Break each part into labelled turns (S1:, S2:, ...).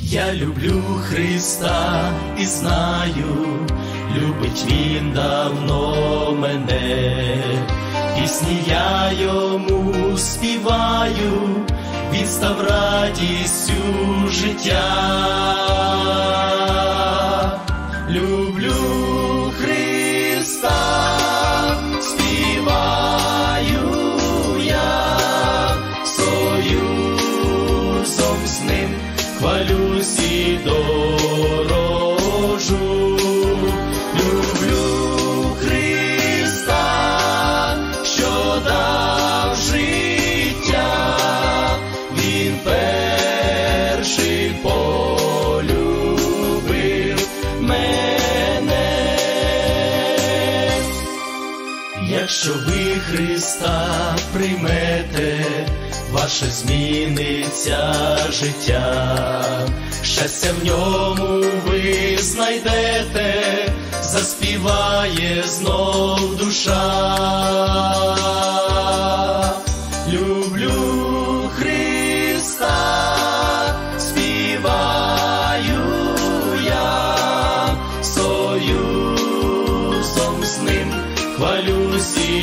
S1: Я люблю Христа і знаю, любить Він давно мене. Пісні я йому співаю, Він став радістю життя. Люблю Христа, співаю я, союзом з ним хвалюсь і дорожу. Люблю Христа, що дав життя, Він перший полюбив мене. Якщо ви Христа приймете, ваше зміниться життя, щастя в ньому ви знайдете, заспіває знов душа. Люблю Христа, співаю я, союзом з ним хвалюсь і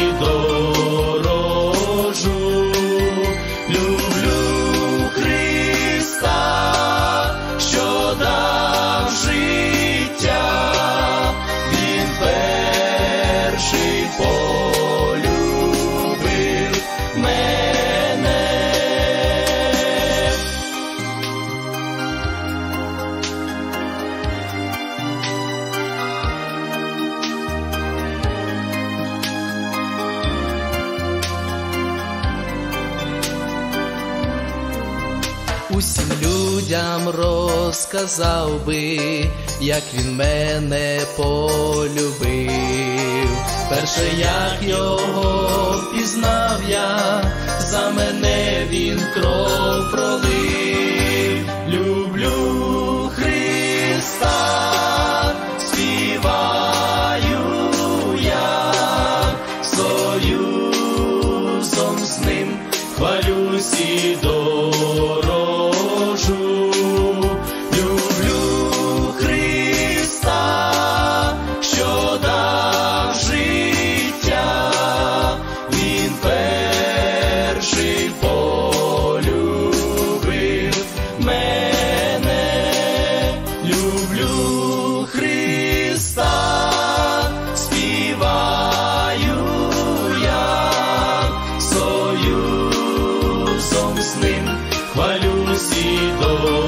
S1: дорожу. Люблю Христа, що дав життя, Він перший полюбив мене.
S2: Усім людям розказав би, як він мене полюбив. Перше, як його пізнав я, за мене він кров пролив. Люблю Христа, співаю я, союзом з ним хвалюсь і дорожу. Люблю Христа, що дав життя, Він перший полюбив мене. Люблю Христа, співаю я, союзом з ним хвалюсь і дорожу.